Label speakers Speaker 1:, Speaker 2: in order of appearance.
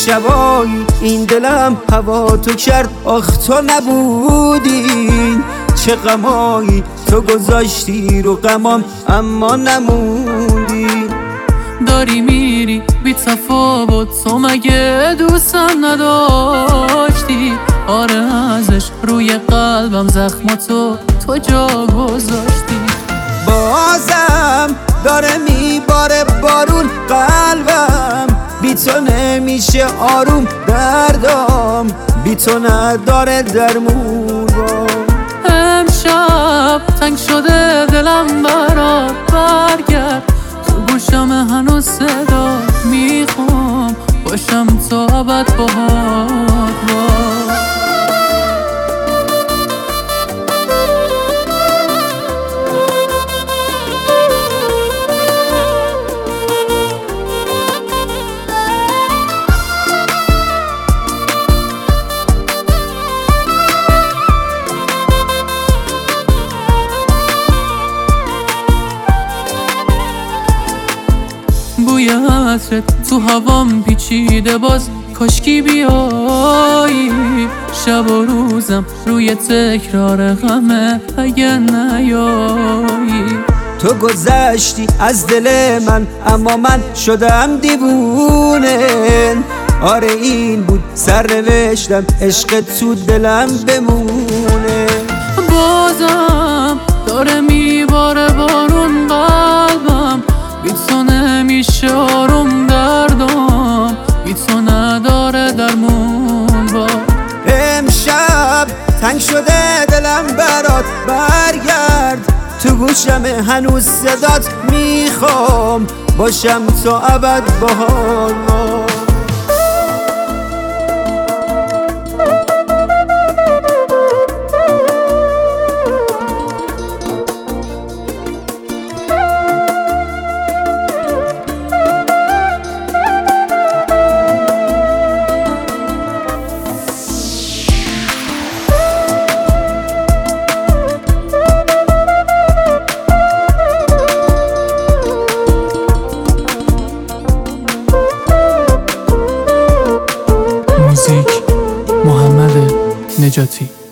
Speaker 1: شبایی این دلم هوا تو کرد، آخ تو نبودی. چه غمایی تو گذاشتی رو غمام اما نموندی.
Speaker 2: داری میری بی تفاوت، تو مگه دوستم نداشتی؟ آره ازش روی قلبم زخماتو تو جا گذاشتی.
Speaker 1: بازم داره میباره بارون قلبم، بی تو نمیشه آروم، دردام بی تو نداره درمون.
Speaker 2: امشب تنگ شده دلم برات، برگرد تو گوشم هنوز صدا، میخوام باشم تا ابد باهات. بوی عطرت تو هوام پیچیده، باز کاشکی بیایی. شب و روزم روی تکرار غمه اگه نیایی.
Speaker 1: تو گذشتی از دل من اما من شدم دیوونه. آره این بود سرنوشتم، عشق تو دلم بمونه.
Speaker 2: بازم داره میباره بارون قلبم، بی تو نمیشه آروم، دردم بی تو نداره درمون. با
Speaker 1: امشب تنگ شده دلم برات، برگرد تو گوشم هنوز صدات، میخوام باشم تا ابد باهات.
Speaker 2: موزیک محمد نجاتی.